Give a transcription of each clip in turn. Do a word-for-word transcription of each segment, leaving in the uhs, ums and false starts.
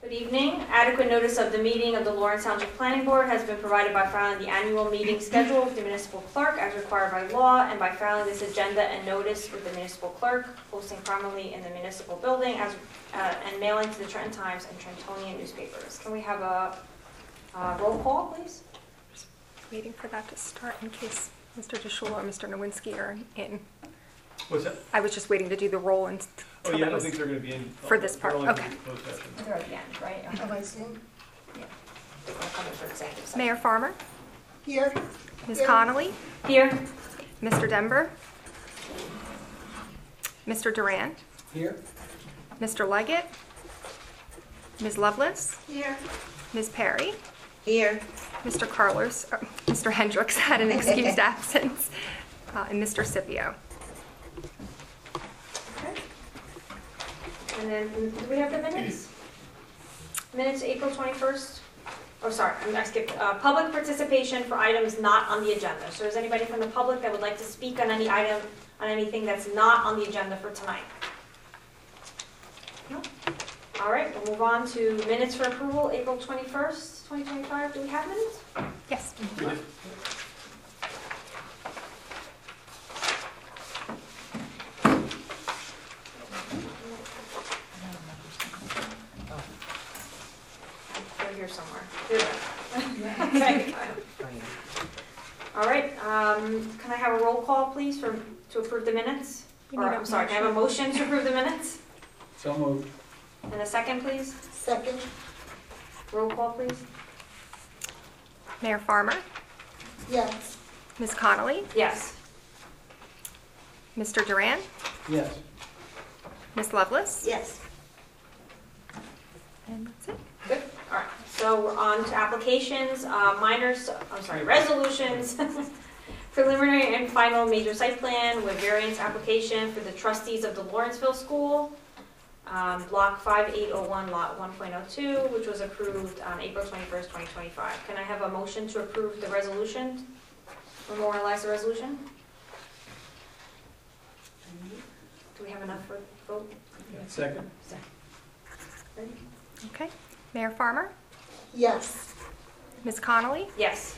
Good evening. Adequate notice of the meeting of the Lawrence Township Planning Board has been provided by filing the annual meeting schedule with the municipal clerk as required by law and by filing this agenda and notice with the municipal clerk, posting prominently in the municipal building as uh, and mailing to the Trenton Times and Trentonian newspapers. Can we have a uh, roll call, please? Just waiting for that to start in case Mister DeShula or Mister Nowinski are in. What's that? I was just waiting to do the roll and. Oh, yeah, I don't think they're going to be in. For this part, okay. They're at the end, right? Am I seeing? Yeah. They're going to come in for executive session. Mayor Farmer, Here. Miz Here. Connolly, Here. Mister Denber, Mister Durand, Here? Mister Leggett, Miz Lovelace, Here. Miz Perry, Here. Mister Carlos, uh, Mister Hendricks had an excused absence, uh, and Mister Scipio. Okay. And then, do we have the minutes? Minutes, April twenty-first? Oh, sorry, I skipped. Uh, public participation for items not on the agenda. So is anybody from the public that would like to speak on any item, on anything that's not on the agenda for tonight? No? All right, we'll move on to minutes for approval, April twenty-first, twenty twenty-five. Do we have minutes? Yes. We did. They're here somewhere. Here they are. Okay. All right, um, can I have a roll call, please, for, to approve the minutes? We Or, need a I'm sorry, can I have a motion to approve the minutes? So moved. And a second, please? Second. Roll call, please? Mayor Farmer, Yes. Miz Connolly, Yes. Mister Durand, Yes. Miz Lovelace, Yes. and that's it. Good, all right. So we're on to applications, uh, minors, I'm sorry, resolutions, preliminary and final major site plan with variance application for the trustees of the Lawrenceville School, um, block five eight oh one, lot one point oh two, which was approved on April twenty-first, twenty twenty-five. Can I have a motion to approve the resolution, memorialize the resolution? Do we have enough for vote? Second? Ready? Okay. Mayor Farmer, Yes. Miz Connolly, Yes.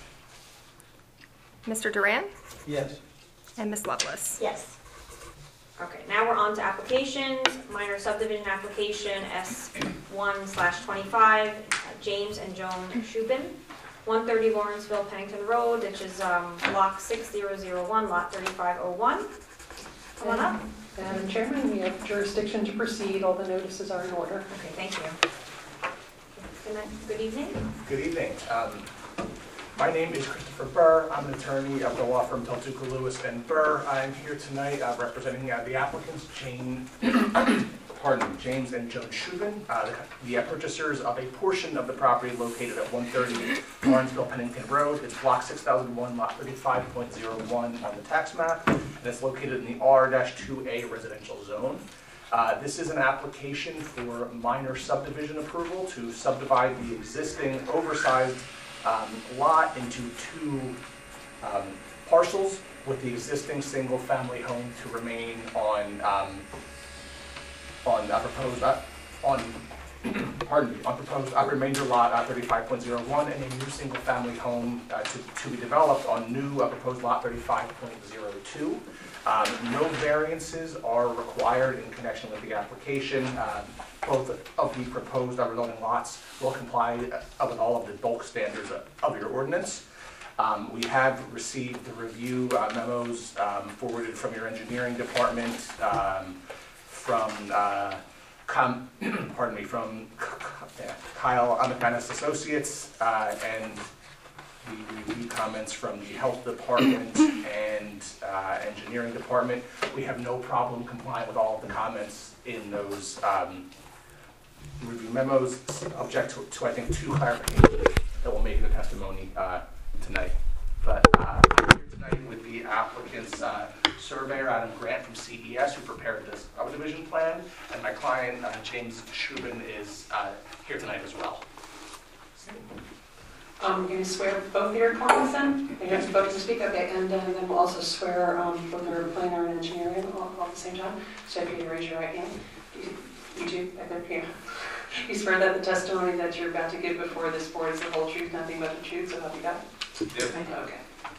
Mister Durand, Yes. and Miz Lovelace. Yes. Okay, now we're on to applications, minor subdivision application S one slash twenty-five, uh, James and Joan Shubin, one thirty Lawrenceville Pennington Road, which is um, block six zero zero one, lot thirty-five oh one. Come on up. Madam Chairman, we have jurisdiction to proceed. All the notices are in order. Okay, thank you. Good night, good evening. Good evening. Um, my name is Christopher Burr. I'm an attorney of the law firm Deltuca Lewis and Burr. I'm here tonight uh, representing uh, the applicants, Jane, pardon me, James and Joan Shubin, uh, the, the purchasers of a portion of the property located at one thirty Lawrenceville Pennington Road. It's block six thousand one, lot thirty-five point oh one on the tax map, and it's located in the R two A residential zone. Uh, this is an application for minor subdivision approval to subdivide the existing oversized um, lot into two um, parcels with the existing single-family home to remain on um, on uh, proposed uh, on pardon me on proposed uh, remainder lot uh, thirty-five point oh one and a new single-family home uh, to, to be developed on new uh, proposed lot thirty-five point oh two. Um, no variances are required in connection with the application. Um, both of the proposed rezoning lots will comply uh, with all of the bulk standards of, of your ordinance. Um, we have received the review uh, memos um, forwarded from your engineering department, um, from uh, com pardon me, from Kyle Amacanis Associates, uh, and we reviewed comments from the health department and uh, engineering department. We have no problem complying with all of the comments in those um, review memos, subject to, to I think two clarifications that will make in the testimony uh, tonight. But uh, I'm here tonight with the applicant's uh, surveyor Adam Grant from C E S, who prepared this subdivision plan, and my client uh, James Shubin is uh, here tonight as well. Um, you swear both of your clients in? You have both to speak, okay, and uh, then we'll also swear um, both our planner and engineer in all, all at the same time. So if you raise your right hand, you, you do, I think, yeah. You swear that the testimony that you're about to give before this board is the whole truth, nothing but the truth, so help you God? Yep. Okay.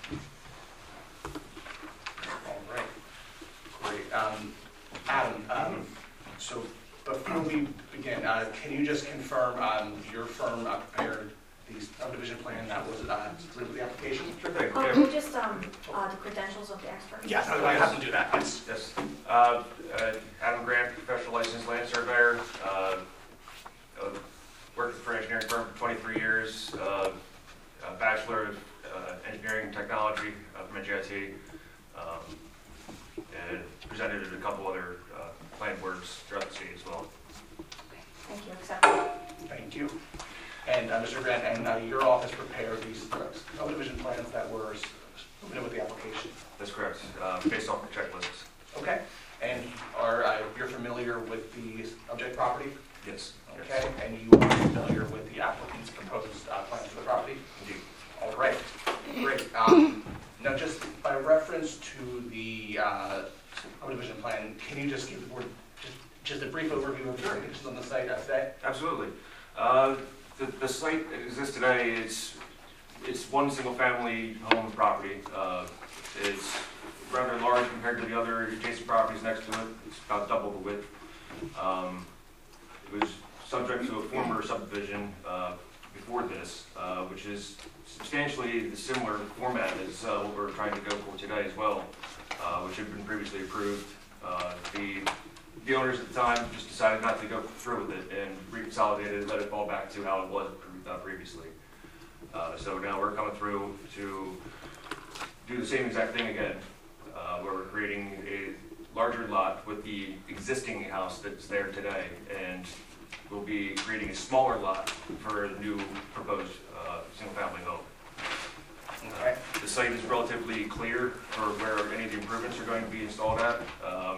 All right. Great. Um, Adam, um, so before we begin, uh, can you just confirm um, your firm uh, prepared the subdivision plan that was uh, submitted with the application? Sure thing. Um, Yeah. can you just, um, uh, the credentials of the expert? Yes, I I have to do that. Yes. Yes. Uh, uh, Adam Grant, professional licensed land surveyor. Uh, uh, Worked for an engineering firm for twenty-three years. Uh, a Bachelor of uh, Engineering Technology uh, from N J I T. Um, and presented at a couple other uh, planning boards throughout the state as well. Thank you, accepted. Thank you. And uh, Mister Grant, and uh, your office prepared these subdivision plans that were submitted with the application. That's correct, uh, based off the checklists. Okay. And are uh, you're familiar with the object property? Yes. Okay. And you are familiar with the applicant's proposed uh, plans for the property? Indeed. All right. Great. Um, now, just by reference to the uh, subdivision plan, can you just give the board just, just a brief overview of the conditions on the site uh, today? Absolutely. Uh, the, the site that exists today is it's one single-family home property. Uh, it's rather large compared to the other adjacent properties next to it. It's about double the width. Um, it was subject to a former subdivision uh, before this, uh, which is substantially the similar format as uh, what we're trying to go for today as well, uh, which had been previously approved. Uh, the The owners at the time just decided not to go through with it and reconsolidated it, let it fall back to how it was uh, previously. Uh, so now we're coming through to do the same exact thing again, uh, where we're creating a larger lot with the existing house that's there today, and we'll be creating a smaller lot for the new proposed uh, single-family home. Okay. Uh, the site is relatively clear for where any of the improvements are going to be installed at. Um,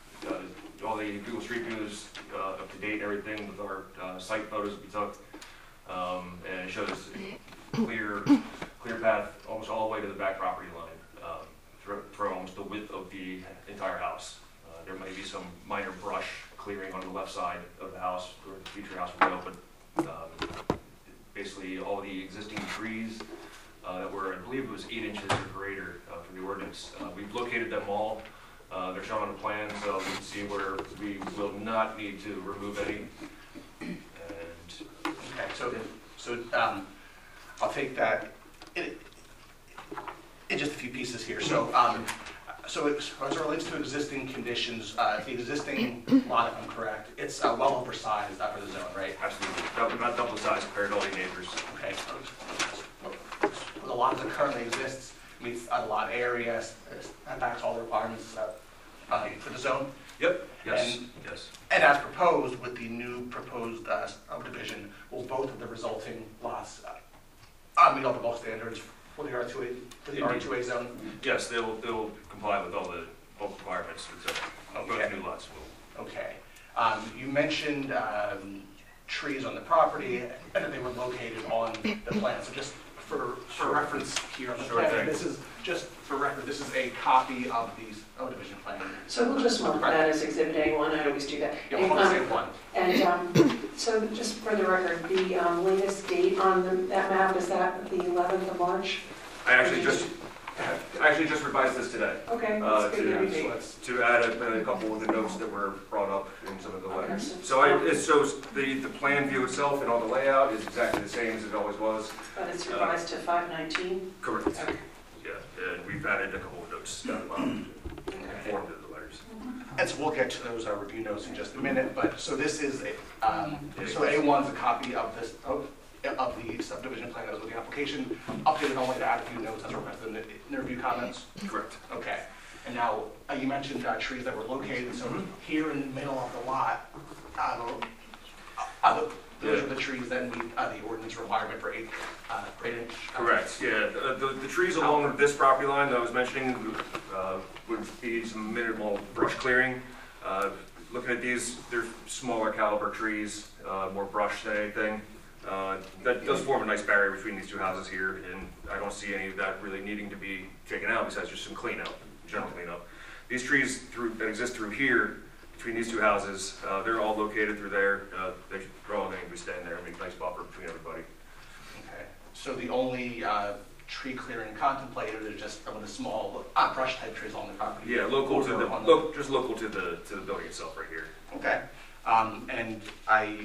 uh, all the Google Street View is uh, up to date, everything with our uh, site photos that we took, um, and it shows a clear, clear path almost all the way to the back property line, um, for, for almost the width of the entire house. Uh, there may be some minor brush clearing on the left side of the house where the future house will go, but um, basically all the existing trees uh, that were, I believe it was eight inches or greater uh, for the ordinance. Uh, we've located them all. Uh, they're shown on the plan, so we can see where we will not need to remove any. And Okay. So, so um, I'll take that in, in just a few pieces here. So, um, so it, as it relates to existing conditions, uh, the existing lot, if I'm correct, it's uh, well oversized uh, for the zone, right? absolutely, double, about double the size compared to all the neighbors. Okay. The lot that currently exists meets a lot area, that backs all the requirements uh, uh, for the zone. Yep. Yes. And- yes. And as proposed with the new proposed uh, subdivision, will both of the resulting lots uh, uh, meet all the bulk standards for the R two A, for the R two A zone? Yes, they'll they'll comply with all the bulk requirements. So both Okay. new lots will. Okay. Um, you mentioned um, trees on the property and that they were located on the plan. So just for, for reference here on the Sure plan, thing. this is just for reference. This is a copy of the subdivision plan. So we'll just mark that as Exhibit A one, I always do that. You'll And, hold the um, same one. And um, so just for the record, the um, latest date on the- that map, is that the eleventh of March? I actually just I actually just revised this today Okay, uh, that's good. to, to So know. it's to add a, a couple of the notes that were brought up in some of the Okay. letters. So I, it shows the the plan view itself and all the layout is exactly the same as it always was. But it's revised to five nineteen? Correct. Okay. Yeah, and we've added a couple of notes down the bottom to conform to the letters. And so we'll get to those uh, review notes in just a minute, but so this is, a um, so A one's a copy of this, of, of the subdivision plan that was with the application, updated only to add a few notes as requested in the, in the review comments? Correct. Okay. And now, uh, you mentioned uh, trees that were located, so here in the middle of the lot, uh, the- uh, the- those are the trees that meet uh, the ordinance requirement for eight, uh, eight inch. Correct, yeah. The, the, the trees along this property line that I was mentioning uh, would be some minimal brush clearing. Uh, looking at these, they're smaller caliber trees, uh, more brush than anything. Uh, that does form a nice barrier between these two houses here, and I don't see any of that really needing to be taken out besides just some cleanup, general cleanup. These trees through, that exist through here, between these two houses, uh, they're all located through there. Uh, they're all be staying there and make a nice buffer between everybody. Okay, so the only uh, tree clearing contemplated is just some of the small uh, brush type trees on the property? Yeah, local to the, Over on lo- just local to the, to the building itself right here. Okay, um, and I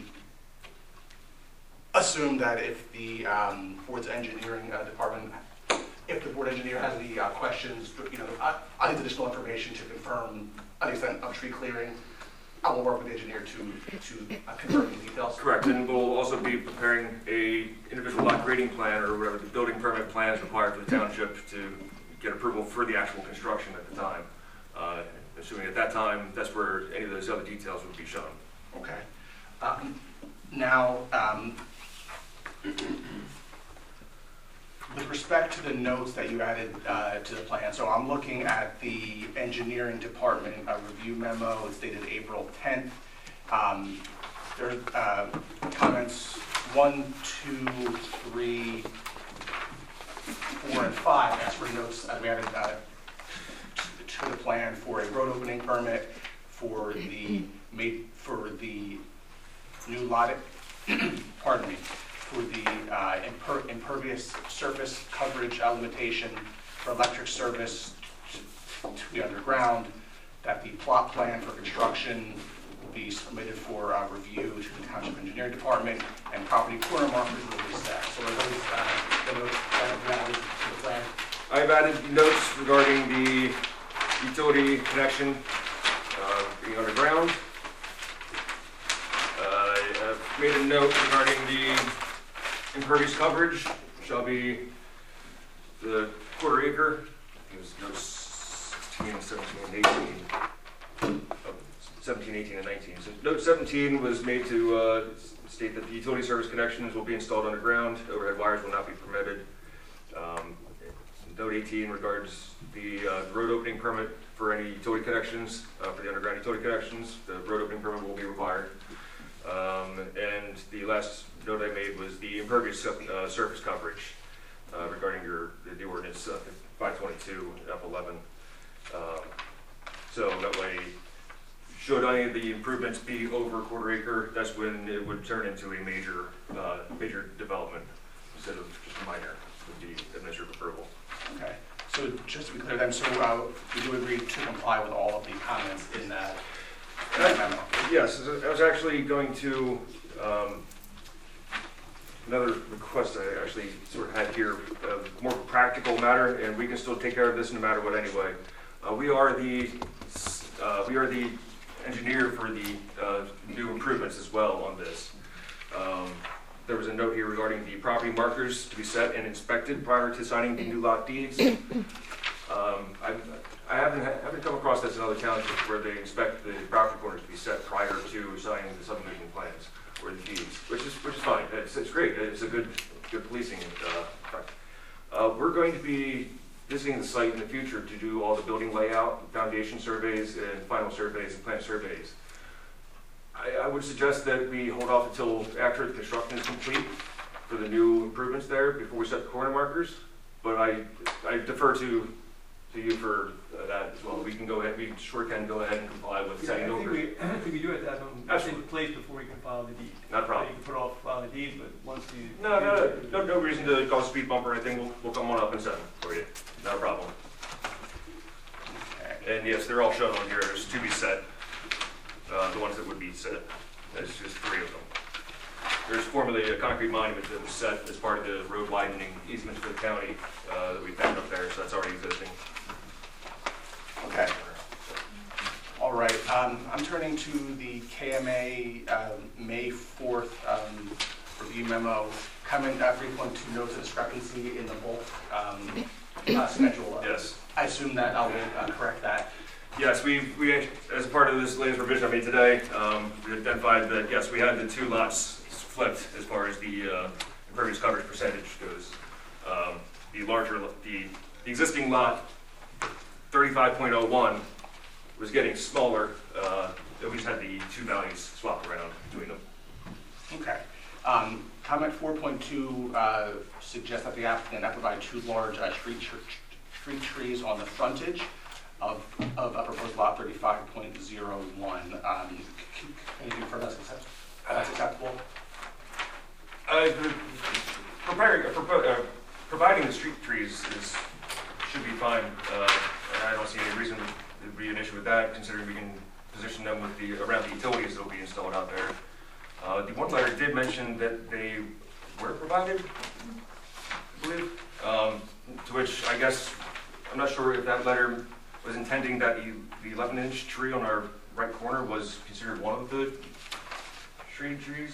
assume that if the um, board's engineering uh, department, if the board engineer has any uh, questions, you know, I, I need additional information to confirm an extent of tree clearing, I will work with the engineer to, to uh, confirm the details. Correct, and we'll also be preparing a individual lot grading plan or whatever the building permit plan is required for the township to get approval for the actual construction at the time. Uh, assuming at that time, that's where any of those other details would be shown. Okay. Um, now, um, with respect to the notes that you added uh, to the plan, so I'm looking at the engineering department uh, review memo. It's dated April tenth. Um, there are uh, comments one, two, three, four, and five. That's for notes that we added uh, to, to the plan for a road opening permit for the made for the new lot. Pardon me. For the uh, imper impervious surface coverage uh, limitation for electric service to be underground, that the plot plan for construction will be submitted for uh, review to the Township Engineering Department, and property corner markers will be set. So are those uh, the notes that have been added to the plan? I've added notes regarding the utility connection uh, being underground. Uh, I've made a note regarding the impervious coverage shall be the quarter acre. It was notes sixteen, seventeen, and eighteen. Oh, seventeen, eighteen, and nineteen. So note seventeen was made to uh, state that the utility service connections will be installed underground. Overhead wires will not be permitted. Um, note eighteen regards the uh, road opening permit for any utility connections, uh, for the underground utility connections. The road opening permit will be required. Um, and the last note I made was the impervious uh, surface coverage uh, regarding your the, the ordinance uh, five twenty-two F eleven. Um, so that way, should any of the improvements be over a quarter acre, that's when it would turn into a major uh, major development instead of just a minor with the administrative approval. Okay. So just to be clear then, so uh, we do agree to comply with all of the comments in that, in that memo? Yes, I was actually going to, um, another request I actually sort of had here, a more practical matter, and we can still take care of this no matter what anyway. Uh, we are the, uh, we are the engineer for the uh, new improvements as well on this. Um, there was a note here regarding the property markers to be set and inspected prior to signing the new lot deeds. Um, I've, I haven't, haven't come across this in other townships where they expect the property corners to be set prior to signing the subdivision plans or the deeds, which is which is fine. It's, it's great. It's a good good policing. Uh, uh, we're going to be visiting the site in the future to do all the building layout, foundation surveys, and final surveys and plant surveys. I, I would suggest that we hold off until after the construction is complete for the new improvements there before we set the corner markers. But I I defer to to you for uh, that as well. We can go ahead, we sure can go ahead and comply with Yeah, setting I think over. we, I think we do it that one, Absolutely. in place before we can file the deed. Not a problem. You can put off file the deed, but once you. No, no, no, no reason to cause a speed bump or anything. We'll, we'll come on up and set them for you. Not a problem. And yes, they're all shown on here. There's to be set. Uh, the ones that would be set. There's just three of them. There's formerly a concrete monument that was set as part of the road widening easement for the county uh, that we found up there, so that's already existing. Okay. All right. Um, I'm turning to the K M A um, May fourth um, review memo. Comment uh, frequent to note the discrepancy in the bulk um, uh, schedule. Yes. I assume that I'll uh, correct that. Yes, we, we, as part of this latest revision I made today, um, we identified that, yes, we had the two lots flipped as far as the uh, impervious coverage percentage goes. Um, the larger, the, the existing lot, thirty-five point oh one, was getting smaller. Uh, we just had the two values swapped around between them. Okay. Um, comment four point two uh, suggests that the applicant not provide two large uh, street, street trees on the frontage of, of a proposed lot thirty-five point oh one. Um, can you confirm that's, accept that's acceptable? that, considering we can position them with the, around the utilities that will be installed out there. Uh, the one letter did mention that they were provided, I believe, um, to which I guess, I'm not sure if that letter was intending that the the eleven inch tree on our right corner was considered one of the shade trees.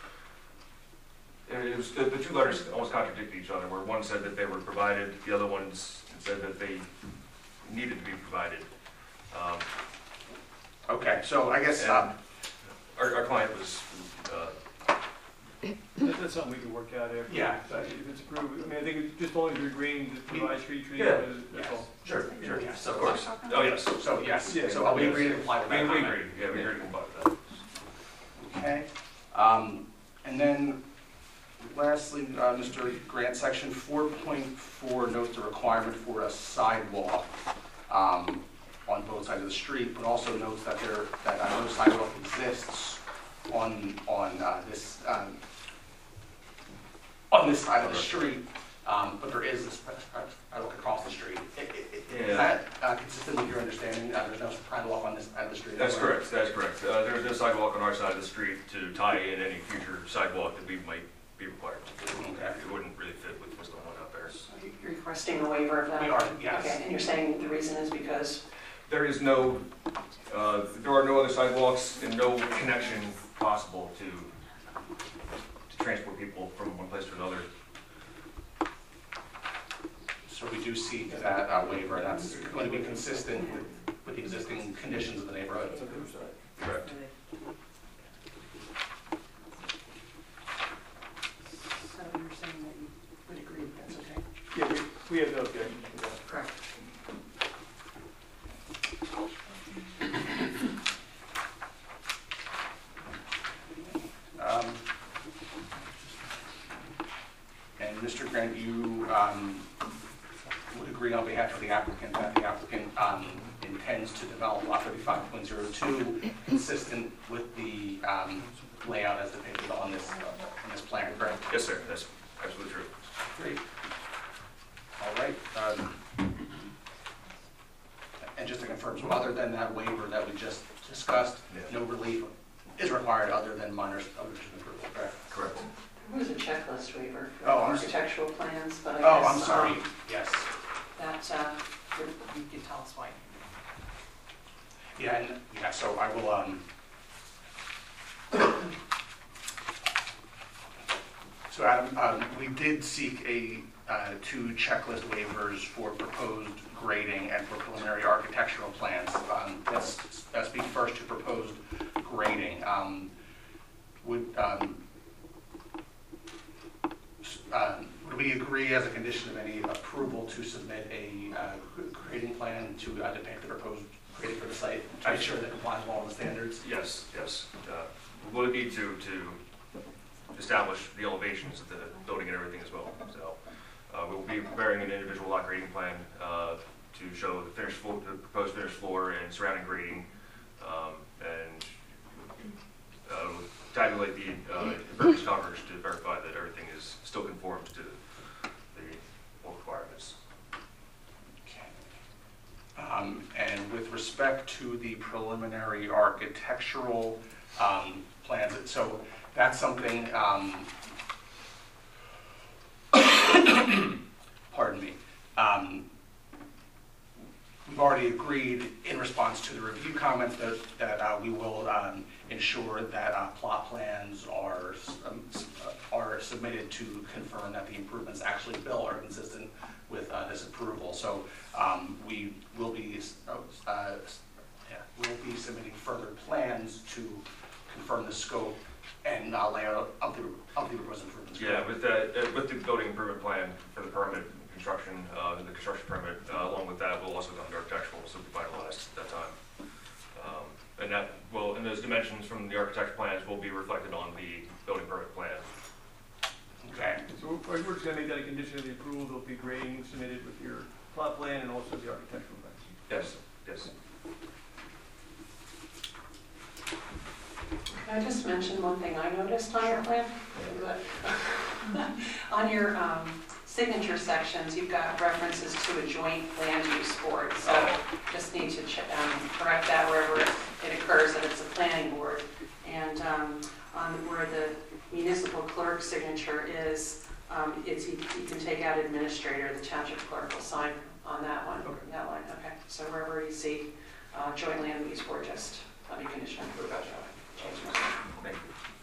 It was, the, the two letters almost contradict each other, where one said that they were provided, the other one said that they needed to be provided. Um, Okay, so I guess, um, Our, our client was, uh, That- That's something we can work out after. Yeah. If it's approved, I mean, I think it's just only if you're agreeing to provide street trees, Yeah. uh, that's yes, all. sure, sure, yes. of course, oh, yes. So, yes, Yeah. so we agree to comply with We, that we comment. agree, yeah, we agree to comply with that. Okay, um, and then lastly, uh, Mister Grant, section four point four notes the requirement for a sidewalk, um, on both sides of the street, but also notes that there, that uh, no sidewalk exists on, on, uh, this, um, on this side of the street, um, but there is this sidewalk across the street. I- I- I- Is Yeah. that uh, consistent with your understanding? Uh, there's no sidewalk on this side of the street? That's correct, that's correct. Uh, there's no sidewalk on our side of the street to tie in any future sidewalk that we might be required to do. Okay. It wouldn't really fit with what's going on out there. So You're requesting a waiver of that? We are, yes. Okay, and you're saying the reason is because, There is no, uh, there are no other sidewalks and no connection possible to, to transport people from one place to another. So we do seek that uh, waiver, and that's going to be consistent with, with the existing conditions of the neighborhood. Correct. so you're saying that you would agree that that's okay? Yeah, we, we have no objection to that. Correct. Um, And Mister Grant, you um, would agree on behalf of the applicant that the applicant um, intends to develop lot thirty-five point zero two consistent with the um, layout as depicted on this, uh, on this plan, correct? Yes, sir, that's absolutely true. Great. All right. um, And just to confirm, so other than that waiver that we just discussed, Yeah. no relief is required other than minor subdivision approval, correct? Correct. There was a checklist waiver for Oh, I'm s- architectural plans, but I guess. Oh, I'm sorry, um, yes. That, uh, you can tell us why. Yeah, and, yeah, so I will, um, so Adam, um, we did seek a, uh, two checklist waivers for proposed grading and for preliminary architectural plans. Um, let's, let's speak first to proposed grading. Um, would, um, s- um, would we agree as a condition of any approval to submit a, uh, grading plan to uh, depict the proposed grading for the site, to make sure that it complies with all the standards? Yes, yes. Uh, We'll need to, to establish the elevations of the building and everything as well. So uh, we'll be preparing an individual lot grading plan uh, to show the finished floor, the proposed finished floor and surrounding grading, um, and uh, tabulate the uh, impervious coverage to verify that everything is still conforms to the old requirements. Um, And with respect to the preliminary architectural um, plans, so that's something, um, pardon me, um, we've already agreed in response to the review comments that, that uh, we will um, ensure that uh, plot plans are, um, are submitted to confirm that the improvements actually built are consistent with uh, this approval. So um, we will be, uh, yeah, we'll be submitting further plans to confirm the scope and uh, layout of the, of the proposed improvements. Yeah, with the, uh, with the building improvement plan for the permit construction, uh, the construction permit, uh, along with that, we'll also come to architectural, so we finalized at that time. Um, And that will, and those dimensions from the architecture plans will be reflected on the building permit plan. Okay. So we're we're just gonna make that a condition of the approval, there'll be grading submitted with your plot plan and also the architectural plan. Yes, yes. Can I just mention one thing I noticed on your plan? On your um, signature sections, you've got references to a joint land use board. So just need to ch- um, correct that wherever it occurs, that it's a planning board. And um, on where the municipal clerk signature is, um, it's, you, you can take out administrator, the township clerk will sign on that one. Okay. That line, okay. So wherever you see uh, joint land use board, just let me condition approve that. Change my Thank you.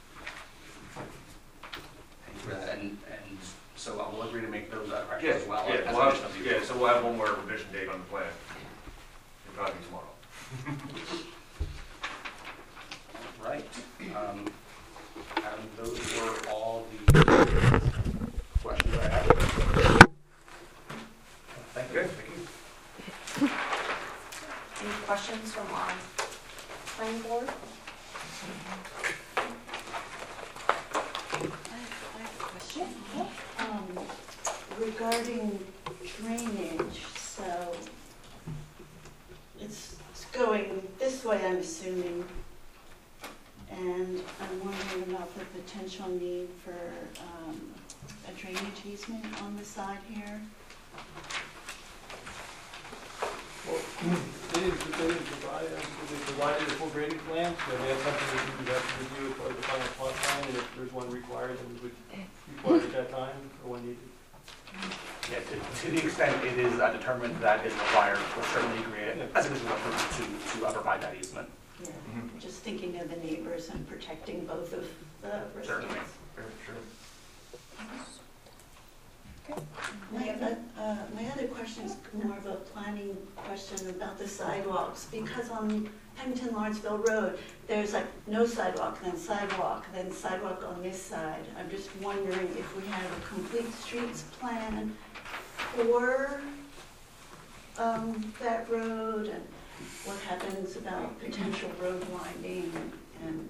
Thank you for that. And, and so I will agree to make those uh, Yeah, corrections as well. yeah, as we'll additional have, details. yeah, so we'll have one more revision date on the plan. It'll probably be tomorrow. Right. Um, and those were all the questions I had. Thank you. Okay, thank you. Any questions from our planning board? I have a question. Um, regarding drainage, so it's, it's going this way, I'm assuming. And I'm wondering about the potential need for um, a drainage easement on the side here. Well, they didn't, they didn't provide, uh, they provided a full grading plan, so that's something that we would have to review as part of the final plot plan, and if there's one required, then we would require it at that time, or when needed. Yeah, to, to the extent it is uh, determined that is required, we'll certainly agree as it is approved to, to uh, provide that easement. Yeah. Mhm. Just thinking of the neighbors and protecting both of the Certainly. residents. Sure, sure. My, other- uh, my other question is more of a planning question about the sidewalks, because on Pennington Lawrenceville Road, there's like no sidewalk, then sidewalk, then sidewalk on this side. I'm just wondering if we have a complete streets plan for um, that road, and what happens about potential road winding, and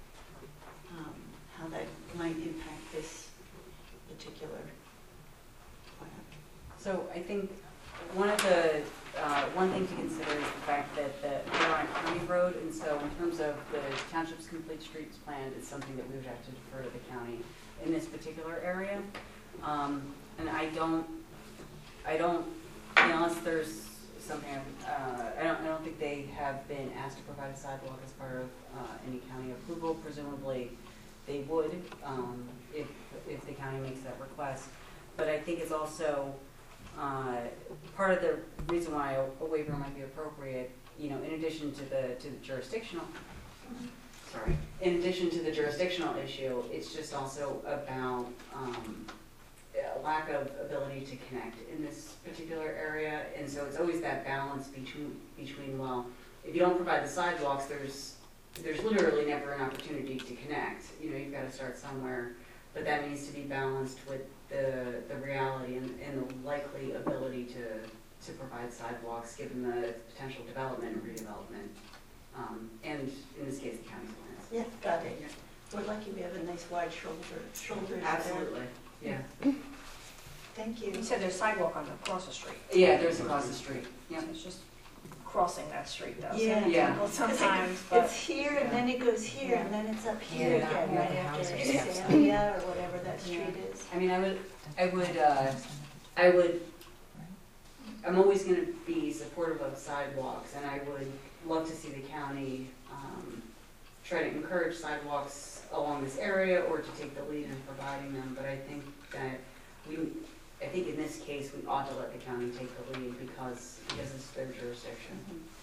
um, how that might impact this particular plan. So I think one of the, uh, one thing to consider is the fact that the, we're on a county road, and so in terms of the township's complete streets plan, it's something that we would have to defer to the county in this particular area. Um, and I don't, I don't, unless there's something, uh, I don't, I don't think they have been asked to provide a sidewalk as part of, uh, any county approval. Presumably, they would, um, if, if the county makes that request. But I think it's also, uh, part of the reason why a, a waiver might be appropriate, you know, in addition to the, to the jurisdictional, sorry, in addition to the jurisdictional issue, it's just also about, um, a lack of ability to connect in this particular area. And so it's always that balance between, between, well, if you don't provide the sidewalks, there's, there's literally never an opportunity to connect. You know, you've got to start somewhere, but that needs to be balanced with the, the reality and, and the likely ability to, to provide sidewalks given the potential development and redevelopment. Um, and in this case, the county's plans. Yeah, got it. We're lucky we have a nice wide shoulder, shoulders there. Absolutely, yeah. Thank you. You said there's sidewalk on the, across the street. Yeah, there's across the street, yeah. It's just crossing that street though. so Yeah. it's Yeah. difficult It's like- Sometimes, but. It's here and then it goes here and then it's up here Yeah, again, yeah, right the after houses, yeah. Sandia or whatever that street Yeah. is. I mean, I would, I would, uh, I would, I'm always gonna be supportive of sidewalks, and I would love to see the county, um, try to encourage sidewalks along this area, or to take the lead in providing them, but I think that we, I think in this case, we ought to let the county take the lead, because, because it's their jurisdiction.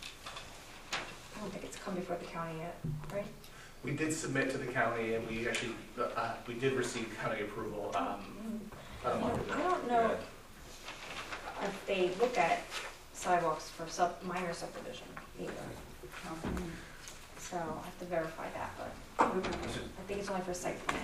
I don't think it's come before the county yet, right? We did submit to the county, and we actually, uh, we did receive county approval, um, about a month ago. I don't know if they look at sidewalks for sub, minor subdivision either. Um, So I have to verify that, but I think it's only for site plan.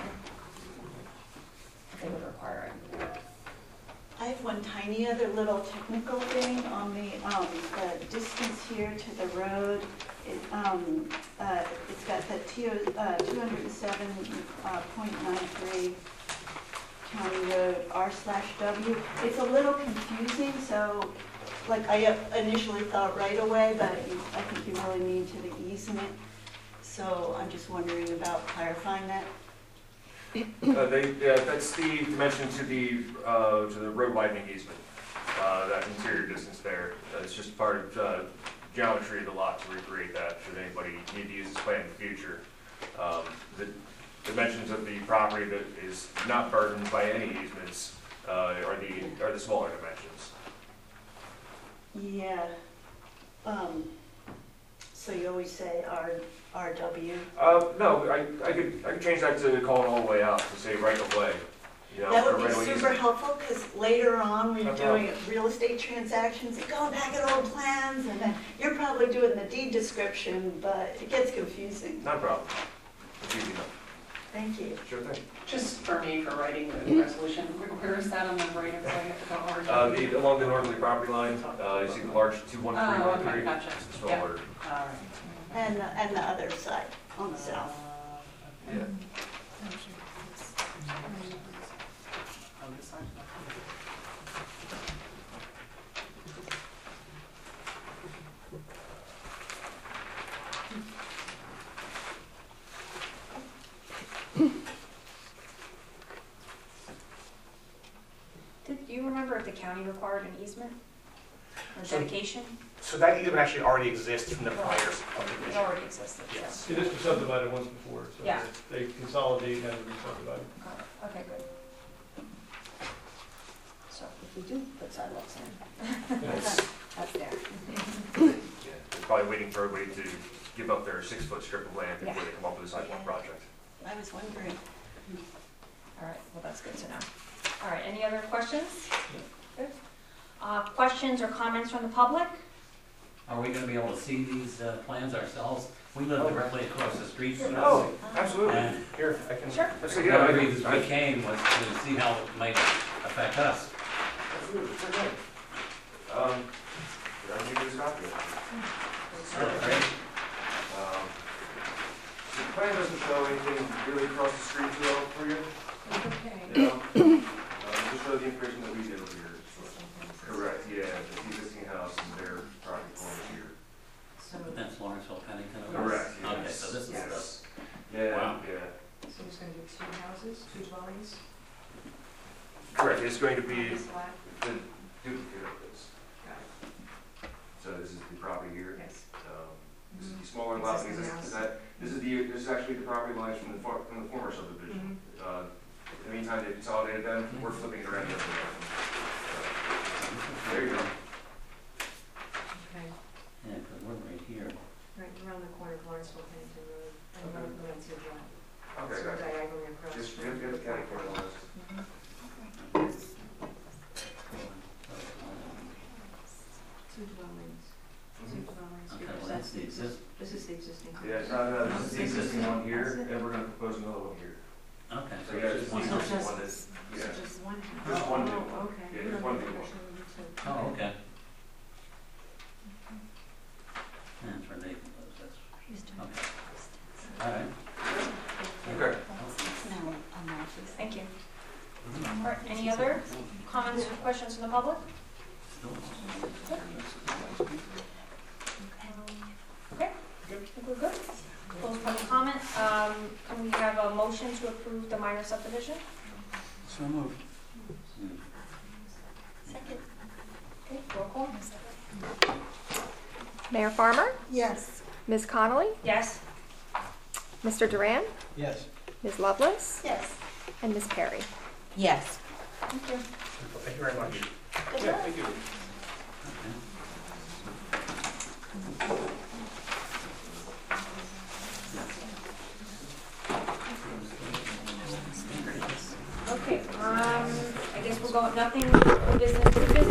If they would require it. I have one tiny other little technical thing on the, um, the distance here to the road. It, um, uh, it's got the T O, uh, two hundred seven, uh, point nine three County Road R slash W. It's a little confusing, so, like, I initially thought right away, but I think you really mean to the easement. So I'm just wondering about clarifying that. Uh, they, yeah, that's the dimension to the, uh, to the road widening easement, uh, that interior distance there. Uh, It's just part of, uh, geometry of the lot to recreate that, should anybody need to use this plan in the future. Um, the dimensions of the property that is not burdened by any easements, uh, are the, are the smaller dimensions. Yeah. Um, so you always say R, RW? Uh, no, I, I could, I could change that to call it all the way out, to say right of way. You know, That or would be right of way super easement. helpful, because later on, when No you're doing real estate transactions, you go back at old plans, and then you're probably doing the deed description, but it gets confusing. Not a problem. It's easy enough. Thank you. Sure thing. Just for me, for writing the resolution, where where is that on the right of way? The R? Uh, the, along the northerly property line, uh, you see the large two one three Oh, one okay, three. gotcha. It's the Yep. smaller. All right. And, the- and the other side, on the south. Yeah. On this side? Did, do you remember if the county required an easement or So- dedication? So that easement actually already exists from the prior It subdivision. already existed, so. Yes. It is subdivided once before, so Yeah. they consolidate and then re-subdivide. Got it. Okay, good. So if we do put sidewalks in, It's- that's there. yeah, they're probably waiting for everybody to give up their six-foot strip of land before Yeah. they come up with a sidewalk project. I was wondering. All right, well, that's good to know. All right, any other questions? Good. Uh, questions or comments from the public? Are we gonna be able to see these uh, plans ourselves? We live directly across the street from this. Oh, absolutely. And Here, I can. Sure. Actually, one yeah, of I the can, reasons we I, came was to see how it might affect us. absolutely, sure thing. Um, yeah, I'll give you this copy. Right? Um, the plan doesn't show anything really across the street too well for you. Okay. You know, um, just show the information that we did over here. Correct, yeah, the existing house and their property corner here. So, That's Lawrenceville, Pennington. Correct, Okay, yes. so this is Yes. this. Yeah, Wow. yeah. so there's gonna be two houses, two dwellings Correct, it's going to on be this lot? the duplicate of this. Got it. So this is the property here. Yes. Um, This is the smaller lot, because this is that, this is the, this is actually the property lines from the, far- from the former subdivision. Uh, In the meantime, they consolidated them, we're flipping it around the other way. So, there you go. Okay, Yeah, because we're right here. right around the corner of Lawrenceville, Pennington Road, and Okay. North Lansing Drive. Okay, So got it. diagonally across. Just, from- get, get the county corner on this. Two dwellings, two Mhm. dwellings Okay, here. well, that's the exist, This is the existing house. Yeah, no, no, this is the existing one here, and we're gonna propose another one here. okay. So yeah, just one, So just just- one that's, yeah. So just one house? Just one new Oh, one. okay. Yeah, just one new one. Oh, okay. Yeah, that's where Nathan lives, that's, okay. All right. Okay. No, I'm not. Thank you. All right, any other comments or questions from the public? Okay, I think we're good. Close public comment. Um, can we have a motion to approve the minor subdivision? So moved. Second. Okay, roll call. Mayor Farmer, Yes. Miz Connolly, Yes. Mister Duran, Yes. Miz Lovelace, Yes. and Miz Perry. Yes. Thank you. Thank you very much. Good Yeah, luck. thank you. Okay, um, I guess we'll go, nothing, new business, new business.